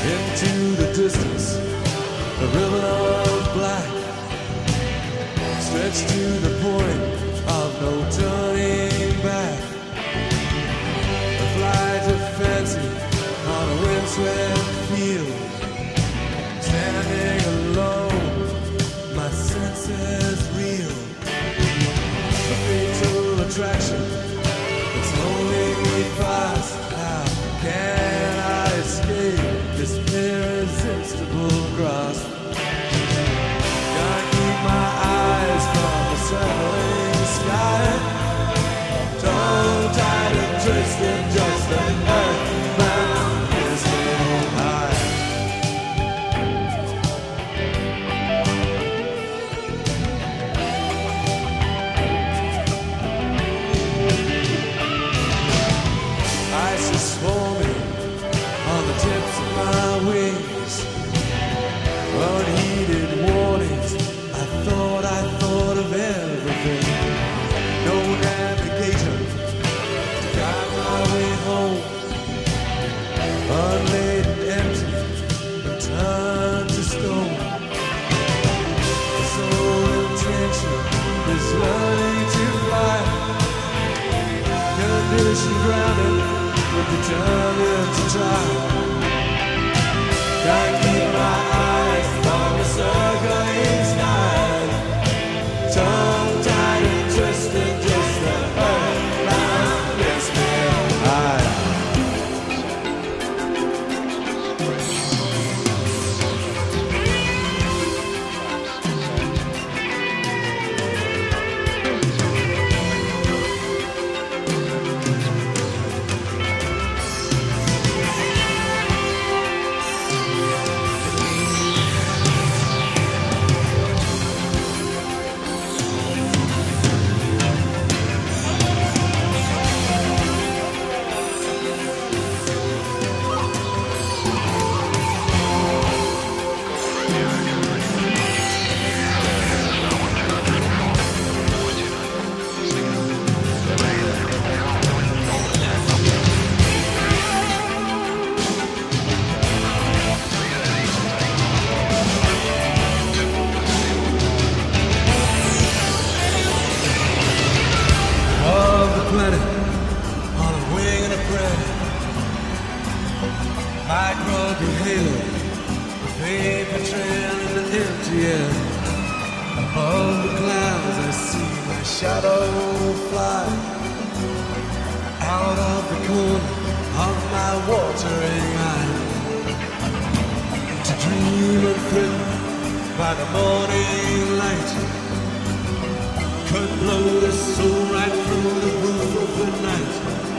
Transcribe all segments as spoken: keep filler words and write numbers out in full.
Into the distance, a ribbon of black stretched to the point of no turning back. A flight of fancy on a windswept field, standing alone, my senses reel. A fatal attraction that's holding me fast. How can I escape this irresistible grasp? Gotta keep my eyes from the circling sky, tongue tied and twisted, just an earthbound listening high. Ice is forming on the tips of my wings. Unheeded warnings, I thought, I thought of everything. No navigator to guide my way home. Unladen, empty, and turned to stone. The sole intention is learning to fly. Condition grounded, but determined to try. Gotta keep my eyes on the circling sky, tongue tied and twisted, just the earthbound listening high. Planet on a wing and a prayer, microbe halo, a vapor trail in the empty air. Above the clouds I see my shadow fly out of the corner of my watering eye, to dream and thrill by the morning light. Could blow the soul right through the roof of the night.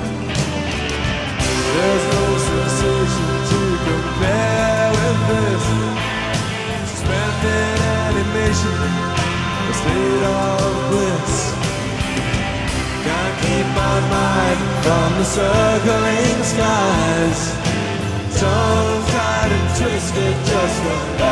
There's no sensation to compare with this. Suspended animation, a state of bliss. Gotta keep my mind from the circling skies, tongue tied and twisted, just a